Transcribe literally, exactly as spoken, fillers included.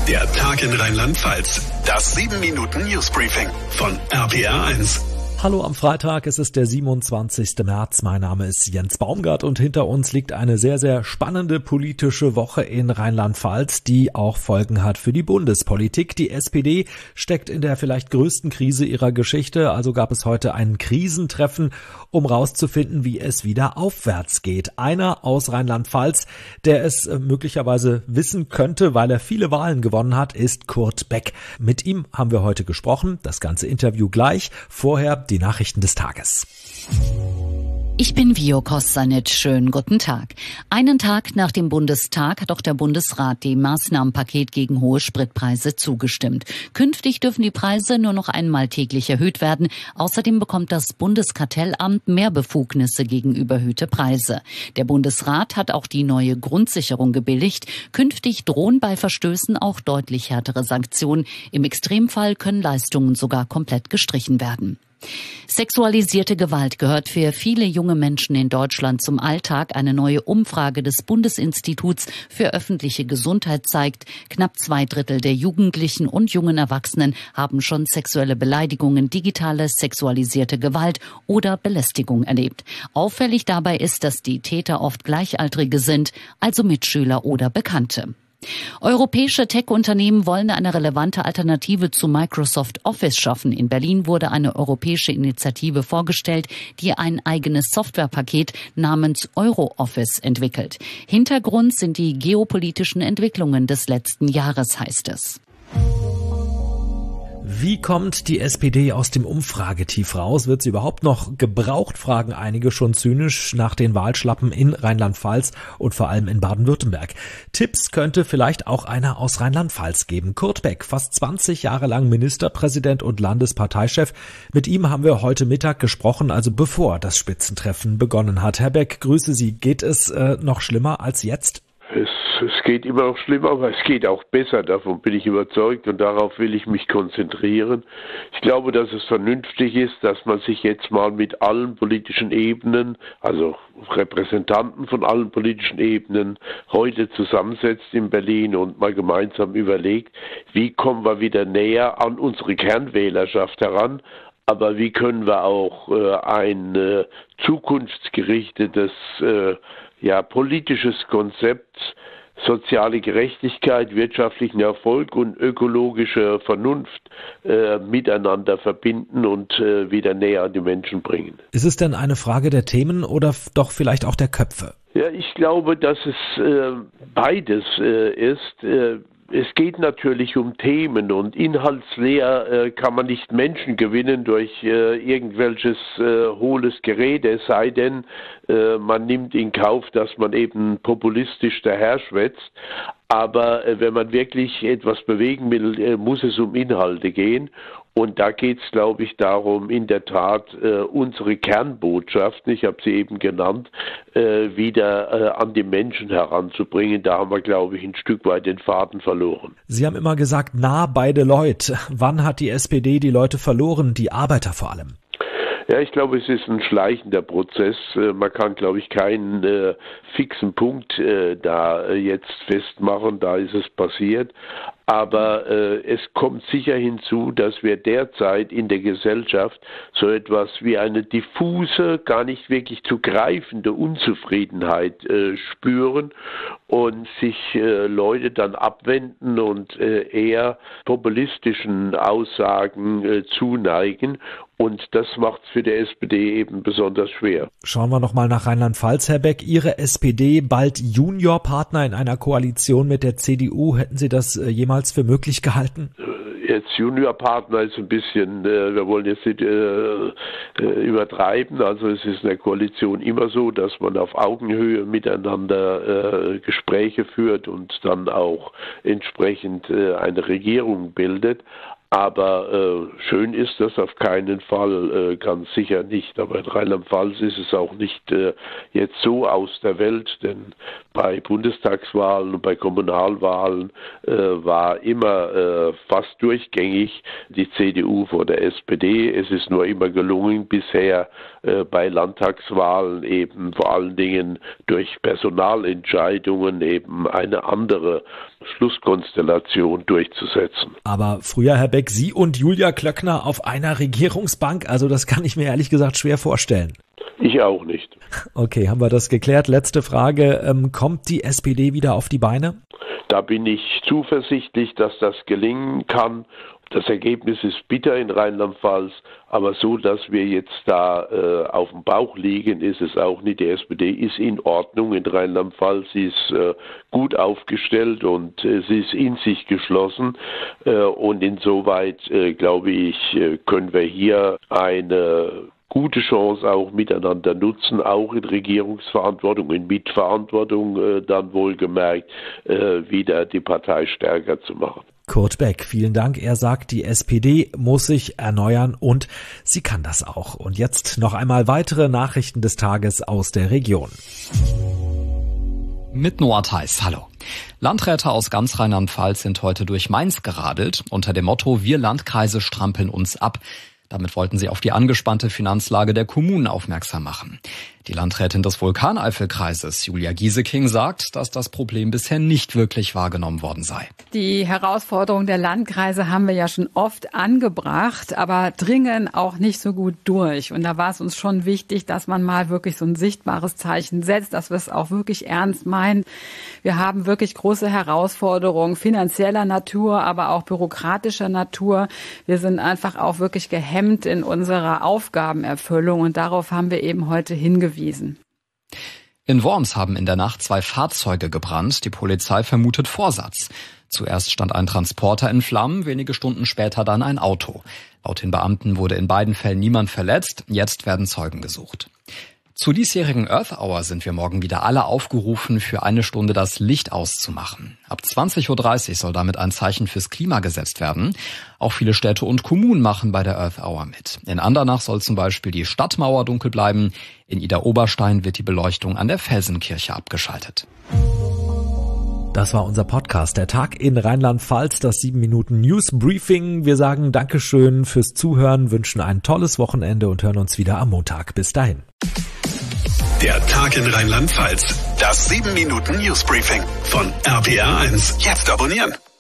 Der Tag in Rheinland-Pfalz. Das sieben Minuten Newsbriefing von R P R eins. Hallo am Freitag, es ist der siebenundzwanzigster März. Mein Name ist Jens Baumgart und hinter uns liegt eine sehr, sehr spannende politische Woche in Rheinland-Pfalz, die auch Folgen hat für die Bundespolitik. Die S P D steckt in der vielleicht größten Krise ihrer Geschichte, also gab es heute ein Krisentreffen, um rauszufinden, wie es wieder aufwärts geht. Einer aus Rheinland-Pfalz, der es möglicherweise wissen könnte, weil er viele Wahlen gewonnen hat, ist Kurt Beck. Mit ihm haben wir heute gesprochen, das ganze Interview gleich. Vorher die Nachrichten des Tages. Ich bin Vio Kostanic. Schönen guten Tag. Einen Tag nach dem Bundestag hat auch der Bundesrat dem Maßnahmenpaket gegen hohe Spritpreise zugestimmt. Künftig dürfen die Preise nur noch einmal täglich erhöht werden. Außerdem bekommt das Bundeskartellamt mehr Befugnisse gegen überhöhte Preise. Der Bundesrat hat auch die neue Grundsicherung gebilligt. Künftig drohen bei Verstößen auch deutlich härtere Sanktionen. Im Extremfall können Leistungen sogar komplett gestrichen werden. Sexualisierte Gewalt gehört für viele junge Menschen in Deutschland zum Alltag. Eine neue Umfrage des Bundesinstituts für öffentliche Gesundheit zeigt, knapp zwei Drittel der Jugendlichen und jungen Erwachsenen haben schon sexuelle Beleidigungen, digitale sexualisierte Gewalt oder Belästigung erlebt. Auffällig dabei ist, dass die Täter oft Gleichaltrige sind, also Mitschüler oder Bekannte. Europäische Tech-Unternehmen wollen eine relevante Alternative zu Microsoft Office schaffen. In Berlin wurde eine europäische Initiative vorgestellt, die ein eigenes Softwarepaket namens EuroOffice entwickelt. Hintergrund sind die geopolitischen Entwicklungen des letzten Jahres, heißt es. Wie kommt die S P D aus dem Umfragetief raus? Wird sie überhaupt noch gebraucht, fragen einige schon zynisch nach den Wahlschlappen in Rheinland-Pfalz und vor allem in Baden-Württemberg. Tipps könnte vielleicht auch einer aus Rheinland-Pfalz geben. Kurt Beck, fast zwanzig Jahre lang Ministerpräsident und Landesparteichef. Mit ihm haben wir heute Mittag gesprochen, also bevor das Spitzentreffen begonnen hat. Herr Beck, grüße Sie. Geht es äh, noch schlimmer als jetzt? Es, es geht immer noch schlimmer, aber es geht auch besser, davon bin ich überzeugt und darauf will ich mich konzentrieren. Ich glaube, dass es vernünftig ist, dass man sich jetzt mal mit allen politischen Ebenen, also Repräsentanten von allen politischen Ebenen, heute zusammensetzt in Berlin und mal gemeinsam überlegt, wie kommen wir wieder näher an unsere Kernwählerschaft heran. Aber wie können wir auch äh, ein äh, zukunftsgerichtetes, äh, ja, politisches Konzept, soziale Gerechtigkeit, wirtschaftlichen Erfolg und ökologische Vernunft äh, miteinander verbinden und äh, wieder näher an die Menschen bringen. Ist es denn eine Frage der Themen oder f- doch vielleicht auch der Köpfe? Ja, ich glaube, dass es äh, beides äh, ist. Äh, Es geht natürlich um Themen und inhaltsleer äh, kann man nicht Menschen gewinnen durch äh, irgendwelches äh, hohles Gerede, es sei denn, äh, man nimmt in Kauf, dass man eben populistisch daherschwätzt. Aber äh, wenn man wirklich etwas bewegen will, äh, muss es um Inhalte gehen. Und da geht es, glaube ich, darum, in der Tat äh, unsere Kernbotschaften, ich habe sie eben genannt, äh, wieder äh, an die Menschen heranzubringen. Da haben wir, glaube ich, ein Stück weit den Faden verloren. Sie haben immer gesagt, nah bei den Leuten. Wann hat die S P D die Leute verloren, die Arbeiter vor allem? Ja, ich glaube, es ist ein schleichender Prozess. Man kann, glaube ich, keinen äh, fixen Punkt äh, da äh, jetzt festmachen. Da ist es passiert. Aber äh, es kommt sicher hinzu, dass wir derzeit in der Gesellschaft so etwas wie eine diffuse, gar nicht wirklich zu greifende Unzufriedenheit äh, spüren und sich äh, Leute dann abwenden und äh, eher populistischen Aussagen äh, zuneigen. Und das macht es für die S P D eben besonders schwer. Schauen wir noch mal nach Rheinland-Pfalz, Herr Beck. Ihre S P D, bald Juniorpartner in einer Koalition mit der C D U. Hätten Sie das äh, jemals für möglich gehalten? Jetzt Juniorpartner ist ein bisschen, äh, wir wollen jetzt nicht äh, übertreiben. Also es ist in der Koalition immer so, dass man auf Augenhöhe miteinander äh, Gespräche führt und dann auch entsprechend äh, eine Regierung bildet. Aber äh, schön ist das auf keinen Fall, äh, ganz sicher nicht. Aber in Rheinland-Pfalz ist es auch nicht äh, jetzt so aus der Welt, denn bei Bundestagswahlen und bei Kommunalwahlen äh, war immer äh, fast durchgängig die C D U vor der S P D. Es ist nur immer gelungen, bisher äh, bei Landtagswahlen eben vor allen Dingen durch Personalentscheidungen eben eine andere Schlusskonstellation durchzusetzen. Aber früher, Herr Beck, Sie und Julia Klöckner auf einer Regierungsbank, also das kann ich mir ehrlich gesagt schwer vorstellen. Ich auch nicht. Okay, haben wir das geklärt. Letzte Frage, ähm, kommt die S P D wieder auf die Beine? Da bin ich zuversichtlich, dass das gelingen kann. Das Ergebnis ist bitter in Rheinland-Pfalz, aber so, dass wir jetzt da äh, auf dem Bauch liegen, ist es auch nicht. Die S P D ist in Ordnung in Rheinland-Pfalz, sie ist äh, gut aufgestellt und äh, sie ist in sich geschlossen. Äh, und insoweit, äh, glaube ich, äh, können wir hier eine gute Chance auch miteinander nutzen, auch in Regierungsverantwortung, in Mitverantwortung äh, dann wohlgemerkt, äh, wieder die Partei stärker zu machen. Kurt Beck, vielen Dank. Er sagt, die S P D muss sich erneuern und sie kann das auch. Und jetzt noch einmal weitere Nachrichten des Tages aus der Region. Mit Noah Theis, hallo. Landräte aus ganz Rheinland-Pfalz sind heute durch Mainz geradelt, unter dem Motto Wir Landkreise strampeln uns ab. Damit wollten sie auf die angespannte Finanzlage der Kommunen aufmerksam machen. Die Landrätin des Vulkaneifelkreises, Julia Gieseking, sagt, dass das Problem bisher nicht wirklich wahrgenommen worden sei. Die Herausforderungen der Landkreise haben wir ja schon oft angebracht, aber dringen auch nicht so gut durch. Und da war es uns schon wichtig, dass man mal wirklich so ein sichtbares Zeichen setzt, dass wir es auch wirklich ernst meinen. Wir haben wirklich große Herausforderungen finanzieller Natur, aber auch bürokratischer Natur. Wir sind einfach auch wirklich gehemmt in unserer Aufgabenerfüllung und darauf haben wir eben heute hingewiesen. In Worms haben in der Nacht zwei Fahrzeuge gebrannt. Die Polizei vermutet Vorsatz. Zuerst stand ein Transporter in Flammen, wenige Stunden später dann ein Auto. Laut den Beamten wurde in beiden Fällen niemand verletzt. Jetzt werden Zeugen gesucht. Zu diesjährigen Earth Hour sind wir morgen wieder alle aufgerufen, für eine Stunde das Licht auszumachen. Ab zwanzig Uhr dreißig soll damit ein Zeichen fürs Klima gesetzt werden. Auch viele Städte und Kommunen machen bei der Earth Hour mit. In Andernach soll zum Beispiel die Stadtmauer dunkel bleiben. In Idar-Oberstein wird die Beleuchtung an der Felsenkirche abgeschaltet. Das war unser Podcast, der Tag in Rheinland-Pfalz, das sieben Minuten News Briefing. Wir sagen Dankeschön fürs Zuhören, wünschen ein tolles Wochenende und hören uns wieder am Montag. Bis dahin. Der Tag in Rheinland-Pfalz, das sieben Minuten News Briefing von R P R eins. Jetzt abonnieren.